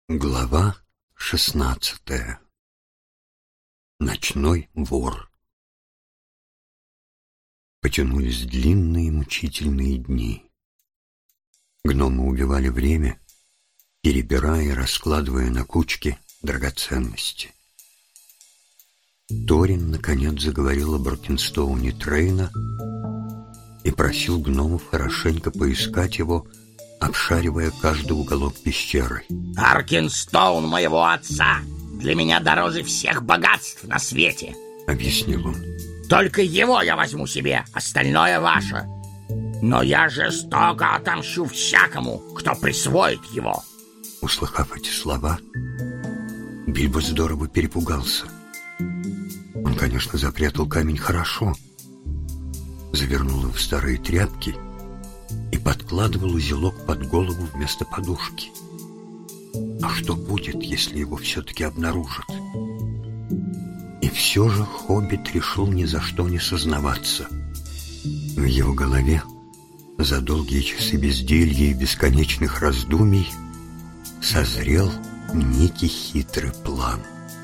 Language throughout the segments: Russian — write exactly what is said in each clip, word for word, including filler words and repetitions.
Глава шестнадцатая. Ночной вор. Потянулись длинные мучительные дни. Гномы убивали время, перебирая и раскладывая на кучки драгоценности. Торин наконец заговорил об Аркенстоуне Трейна и просил гномов хорошенько поискать его, обшаривая каждый уголок пещеры. «Аркенстоун моего отца для меня дороже всех богатств на свете», — объяснил он. «Только его я возьму себе, остальное ваше. Но я жестоко отомщу всякому, кто присвоит его». Услыхав эти слова, Бильбо здорово перепугался. Он, конечно, запрятал камень хорошо, завернул его в старые тряпки и подкладывал узелок под голову вместо подушки. А что будет, если его все-таки обнаружат? И все же хоббит решил ни за что не сознаваться. В его голове за долгие часы безделья и бесконечных раздумий созрел некий хитрый план.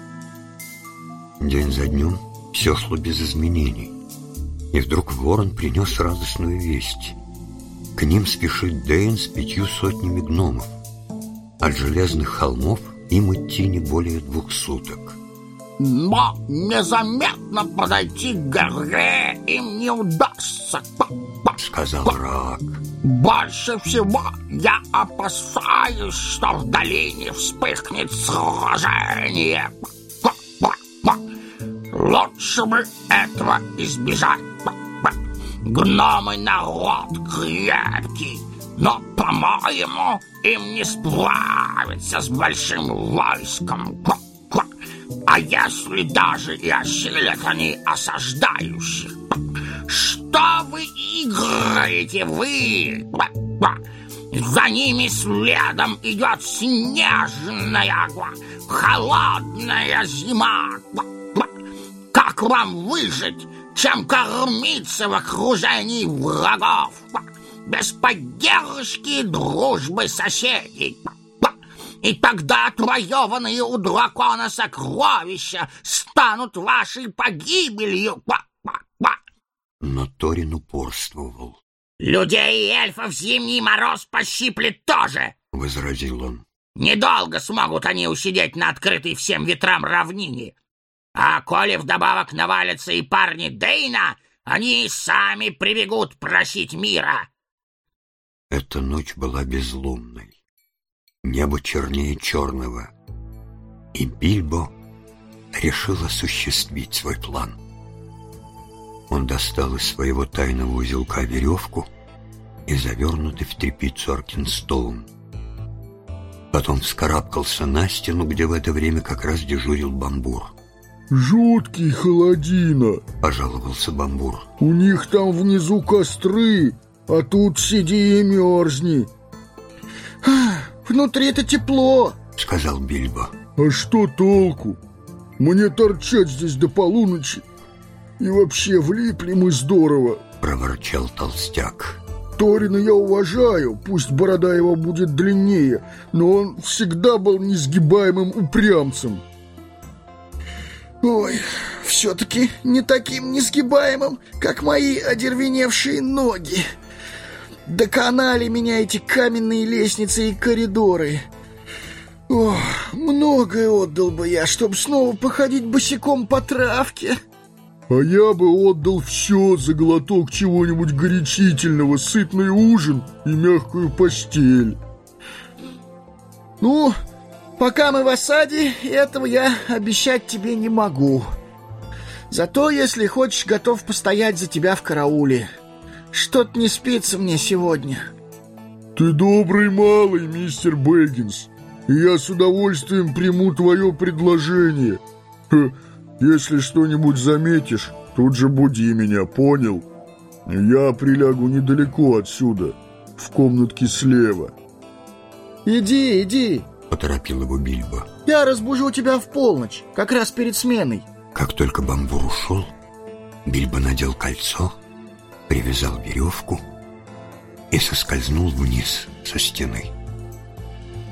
День за днем все шло без изменений, и вдруг ворон принес радостную весть. К ним спешит Дэйн с пятью сотнями гномов. От железных холмов им идти не более двух суток. Но незаметно подойти к горе им не удастся, — сказал Раак. Больше всего я опасаюсь, что в долине вспыхнет сражение. Лучше бы этого избежать. Гномы народ крепкий, но, по-моему, им не справиться с большим войском. А если даже и осилят они осаждающих, что вы играете вы? За ними следом идет снежная, холодная зима. Как вам выжить, чем кормиться в окружении врагов, без поддержки и дружбы соседей? И тогда отвоеванные у дракона сокровища станут вашей погибелью. Но Торин упорствовал. «Людей и эльфов зимний мороз пощиплет тоже», — возразил он. «Недолго смогут они усидеть на открытой всем ветрам равнине. А коли вдобавок навалятся и парни Дэйна, они сами прибегут просить мира». Эта ночь была безлунной. Небо чернее черного. И Бильбо решил осуществить свой план. Он достал из своего тайного узелка веревку и завернутый в тряпицу Аркенстоун. Потом вскарабкался на стену, где в это время как раз дежурил Бамбур. «Жуткий холодина», — пожаловался Бамбур. «У них там внизу костры, а тут сиди и мерзни». «Внутри-то тепло», — сказал Бильбо. «А что толку? Мне торчать здесь до полуночи. И вообще влипли мы здорово», — проворчал толстяк. «Торина я уважаю, пусть борода его будет длиннее, но он всегда был несгибаемым упрямцем». «Ой, все-таки не таким несгибаемым, как мои одервеневшие ноги. Доконали меня эти каменные лестницы и коридоры. Ох, многое отдал бы я, чтобы снова походить босиком по травке». «А я бы отдал все за глоток чего-нибудь горячительного, сытный ужин и мягкую постель». «Ну, пока мы в осаде, этого я обещать тебе не могу. Зато, если хочешь, готов постоять за тебя в карауле. Что-то не спится мне сегодня». «Ты добрый малый, мистер Бэггинс, и я с удовольствием приму твое предложение. Ха, если что-нибудь заметишь, тут же буди меня, понял? Я прилягу недалеко отсюда, в комнатке слева». «Иди, иди», — поторопил его Бильбо. «Я разбужу тебя в полночь, как раз перед сменой». Как только Бамбур ушел, Бильбо надел кольцо, привязал веревку и соскользнул вниз со стены.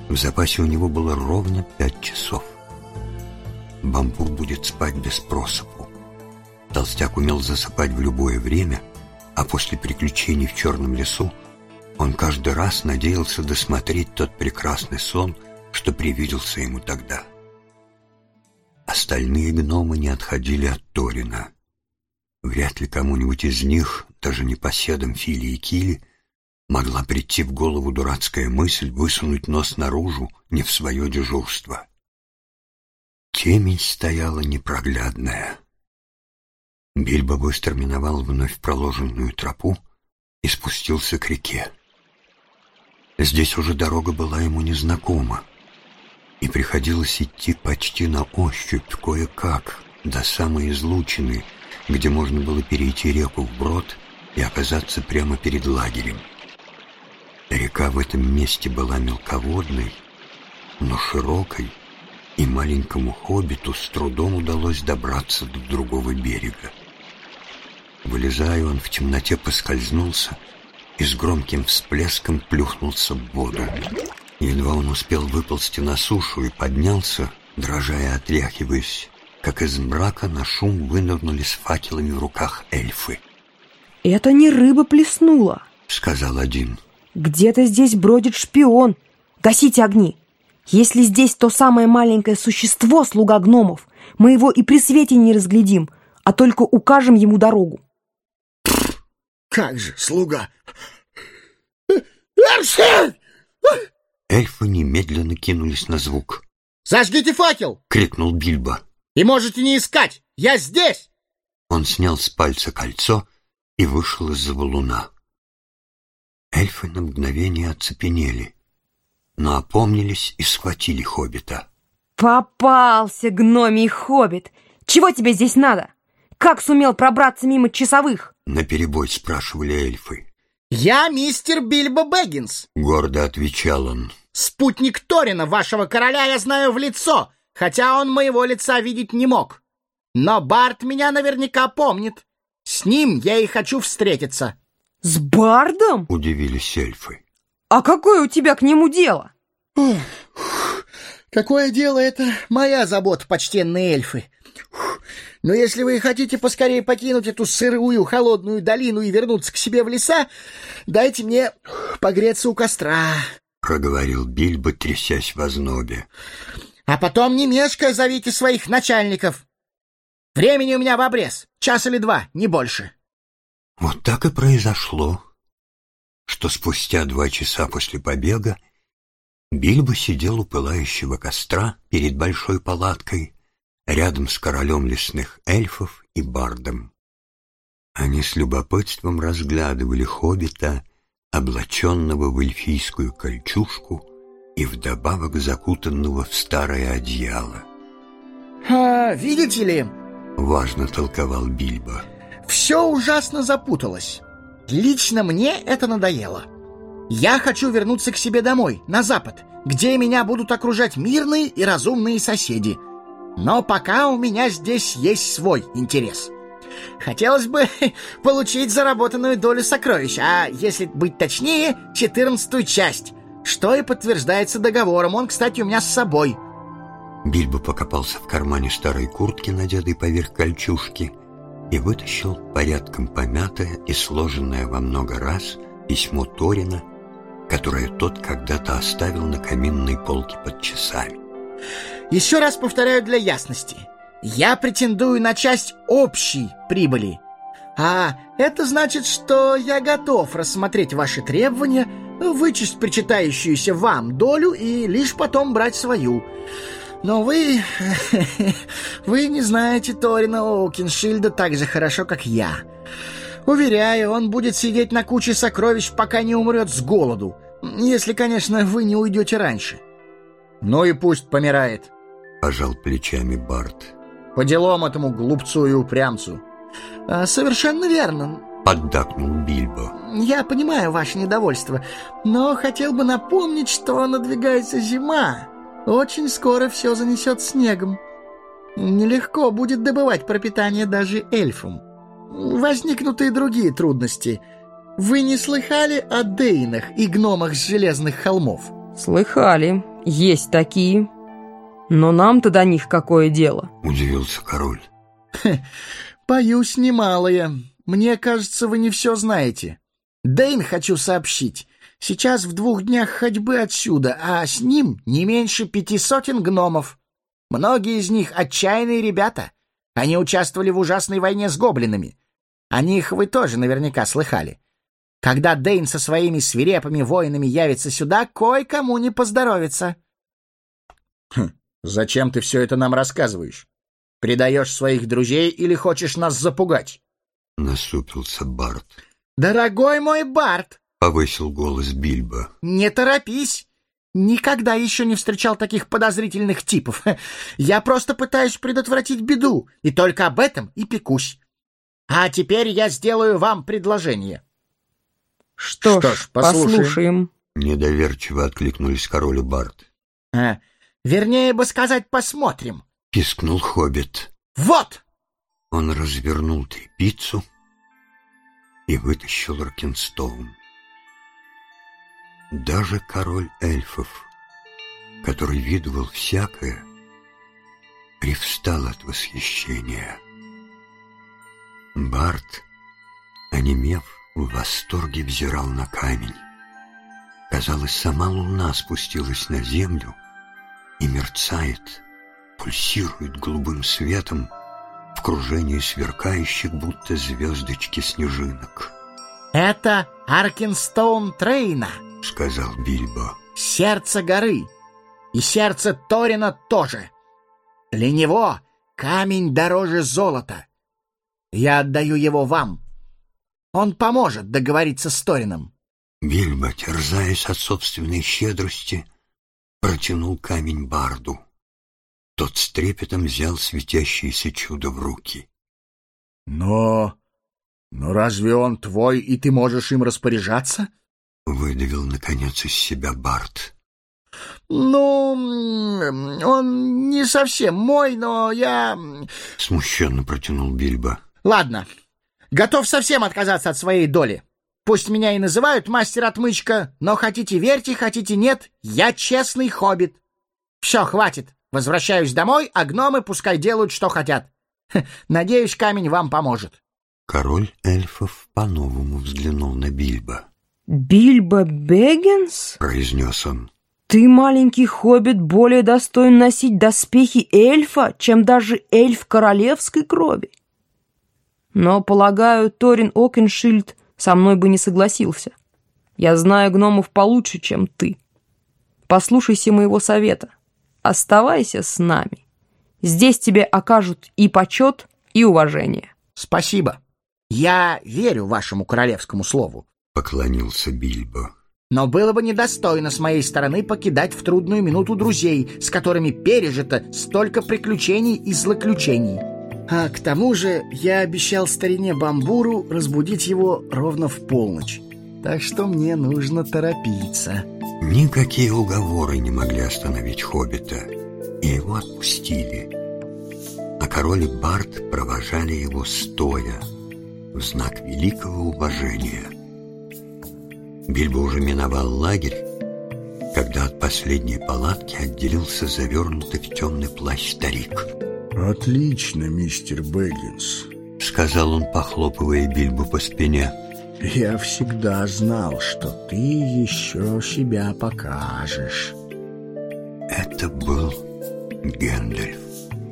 В запасе у него было ровно пять часов. Бамбук будет спать без просыпу. Толстяк умел засыпать в любое время, а после приключений в черном лесу он каждый раз надеялся досмотреть тот прекрасный сон, что привиделся ему тогда. Остальные гномы не отходили от Торина. Вряд ли кому-нибудь из них, даже непоседам Фили и Кили, могла прийти в голову дурацкая мысль высунуть нос наружу не в свое дежурство. Темень стояла непроглядная. Бильбо быстро миновал вновь проложенную тропу и спустился к реке. Здесь уже дорога была ему незнакома, и приходилось идти почти на ощупь кое-как до самой излучины, где можно было перейти реку вброд и оказаться прямо перед лагерем. Река в этом месте была мелководной, но широкой, и маленькому хоббиту с трудом удалось добраться до другого берега. Вылезая, он в темноте поскользнулся и с громким всплеском плюхнулся в воду. Едва он успел выползти на сушу и поднялся, дрожа и отряхиваясь, как из мрака на шум вынырнули с факелами в руках эльфы. «Это не рыба плеснула», — сказал один. «Где-то здесь бродит шпион. Гасите огни. Если здесь то самое маленькое существо, слуга гномов, мы его и при свете не разглядим, а только укажем ему дорогу». Как же, слуга! Эльфы немедленно кинулись на звук. «Зажгите факел!» — крикнул Бильбо. «И можете не искать! Я здесь!» Он снял с пальца кольцо и вышел из-за валуна. Эльфы на мгновение оцепенели, но опомнились и схватили хоббита. «Попался, гномий хоббит! Чего тебе здесь надо? Как сумел пробраться мимо часовых?» — наперебой спрашивали эльфы. «Я мистер Бильбо Бэггинс», — гордо отвечал он. «Спутник Торина, вашего короля, я знаю в лицо, хотя он моего лица видеть не мог. Но Барт меня наверняка помнит. С ним я и хочу встретиться». «С Бардом?» — удивились эльфы. «А какое у тебя к нему дело?» «Какое дело, это моя забота, почтенные эльфы. Но если вы хотите поскорее покинуть эту сырую, холодную долину и вернуться к себе в леса, дайте мне погреться у костра», — проговорил Бильбо, трясясь в ознобе. «А потом, не мешкая, зовите своих начальников. Времени у меня в обрез, час или два, не больше». Вот так и произошло, что спустя два часа после побега Бильбо сидел у пылающего костра перед большой палаткой, рядом с королем лесных эльфов и бардом. Они с любопытством разглядывали хоббита, облаченного в эльфийскую кольчужку и вдобавок закутанного в старое одеяло. «А, видите ли, — важно толковал Бильбо, — все ужасно запуталось. Лично мне это надоело. Я хочу вернуться к себе домой, на запад, где меня будут окружать мирные и разумные соседи. Но пока у меня здесь есть свой интерес. Хотелось бы получить заработанную долю сокровищ, а, если быть точнее, четырнадцатую часть, что и подтверждается договором. Он, кстати, у меня с собой». Бильбо покопался в кармане старой куртки, надетой поверх кольчужки, и вытащил порядком помятое и сложенное во много раз письмо Торина, которое тот когда-то оставил на каминной полке под часами. «Еще раз повторяю для ясности. Я претендую на часть общей прибыли. А это значит, что я готов рассмотреть ваши требования, вычесть причитающуюся вам долю и лишь потом брать свою. Но вы... вы не знаете Торина Оукеншильда так же хорошо, как я. Уверяю, он будет сидеть на куче сокровищ, пока не умрет с голоду. Если, конечно, вы не уйдете раньше». «Ну и пусть помирает», — пожал плечами Барт. «По делам этому глупцу и упрямцу». А, «совершенно верно», — поддакнул Бильбо. «Я понимаю ваше недовольство, но хотел бы напомнить, что надвигается зима. Очень скоро все занесет снегом. Нелегко будет добывать пропитание даже эльфам. Возникнут и другие трудности. Вы не слыхали о дейнах и гномах с железных холмов?» «Слыхали. Есть такие. Но нам-то до них какое дело? Удивился король. Боюсь, немалое. Мне кажется, вы не все знаете. Дэйн, хочу сообщить, сейчас в двух днях ходьбы отсюда, а с ним не меньше пяти сотен гномов. Многие из них отчаянные ребята. Они участвовали в ужасной войне с гоблинами. О них вы тоже наверняка слыхали. Когда Дэйн со своими свирепыми воинами явится сюда, кое-кому не поздоровится. Хм, зачем ты все это нам рассказываешь? Предаешь своих друзей или хочешь нас запугать? Насупился Барт. Дорогой мой Барт! Повысил голос Бильбо. Не торопись. Никогда еще не встречал таких подозрительных типов. Я просто пытаюсь предотвратить беду, и только об этом и пекусь. А теперь я сделаю вам предложение. Что, Что ж, ж послушаем. послушаем. Недоверчиво откликнулись король и Барт. А, вернее бы сказать, посмотрим. Пискнул хоббит. Вот! Он развернул тряпицу и вытащил Аркенстоун. Даже король эльфов, который видывал всякое, привстал от восхищения. Барт, онемев, в восторге взирал на камень. Казалось, сама луна спустилась на землю и мерцает, пульсирует голубым светом в кружении сверкающих, будто звездочки, снежинок. «Это Аркенстоун Трейна», — сказал Бильбо. «Сердце горы. И сердце Торина тоже. Для него камень дороже золота. Я отдаю его вам. Он поможет договориться с Торином». Бильбо, терзаясь от собственной щедрости, протянул камень Барду. Тот с трепетом взял светящееся чудо в руки. «Но... но разве он твой, и ты можешь им распоряжаться?» — выдавил, наконец, из себя Барт. «Ну, он не совсем мой, но я...» — смущенно протянул Бильбо. «Ладно, готов совсем отказаться от своей доли. Пусть меня и называют мастер-отмычка, но хотите верьте, хотите нет, я честный хоббит. Все, хватит. Возвращаюсь домой, а гномы пускай делают, что хотят. Надеюсь, камень вам поможет». Король эльфов по-новому взглянул на Бильбо. «Бильбо Бэггинс?» — произнес он. «Ты, маленький хоббит, более достоин носить доспехи эльфа, чем даже эльф королевской крови. Но, полагаю, Торин Океншильд со мной бы не согласился. Я знаю гномов получше, чем ты. Послушайся моего совета. Оставайся с нами. Здесь тебе окажут и почет, и уважение». «Спасибо. Я верю вашему королевскому слову», — поклонился Бильбо. «Но было бы недостойно с моей стороны покидать в трудную минуту друзей, с которыми пережито столько приключений и злоключений. А к тому же я обещал старине Бамбуру разбудить его ровно в полночь. Так что мне нужно торопиться». Никакие уговоры не могли остановить хоббита, и его отпустили. А король и Барт провожали его стоя, в знак великого уважения. Бильбо уже миновал лагерь, когда от последней палатки отделился завернутый в темный плащ старик. «Отлично, мистер Бэггинс», — сказал он, похлопывая Бильбо по спине. «Я всегда знал, что ты еще себя покажешь». Это был Гэндальф.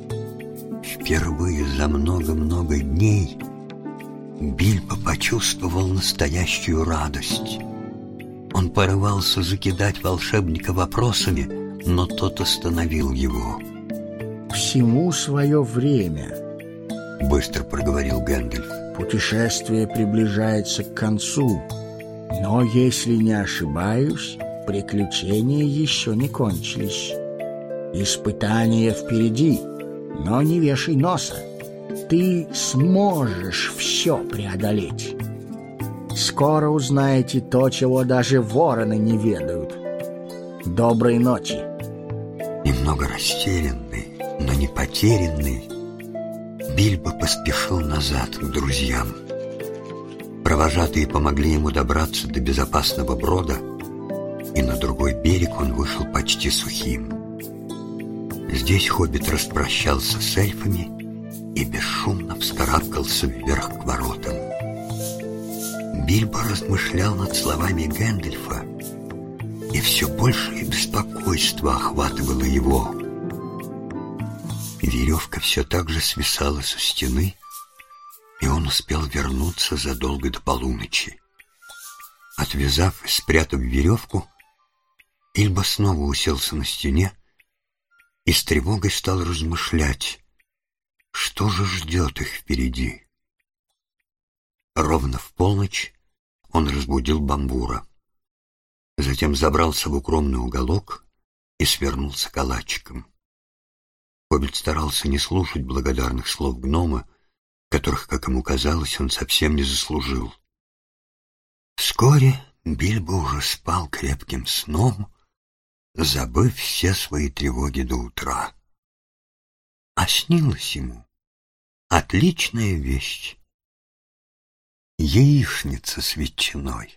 Впервые за много-много дней Бильбо почувствовал настоящую радость. Он порывался закидать волшебника вопросами, но тот остановил его. «Всему свое время», — быстро проговорил Гэндальф. «Путешествие приближается к концу, но, если не ошибаюсь, приключения еще не кончились. Испытания впереди, но не вешай носа. Ты сможешь все преодолеть. Скоро узнаете то, чего даже вороны не ведают. Доброй ночи». Немного растерянный, но не потерянный, Бильбо поспешил назад к друзьям. Провожатые помогли ему добраться до безопасного брода, и на другой берег он вышел почти сухим. Здесь хоббит распрощался с эльфами и бесшумно вскарабкался вверх к воротам. Бильбо размышлял над словами Гэндальфа, и все большее беспокойство охватывало его. Веревка все так же свисала со стены, и он успел вернуться задолго до полуночи. Отвязав и спрятав веревку, Бильбо снова уселся на стене и с тревогой стал размышлять, что же ждет их впереди. Ровно в полночь он разбудил Бамбура. Затем забрался в укромный уголок и свернулся калачиком. Хоббит старался не слушать благодарных слов гнома, которых, как ему казалось, он совсем не заслужил. Вскоре Бильбо уже спал крепким сном, забыв все свои тревоги до утра. А снилась ему отличная вещь — яичница с ветчиной.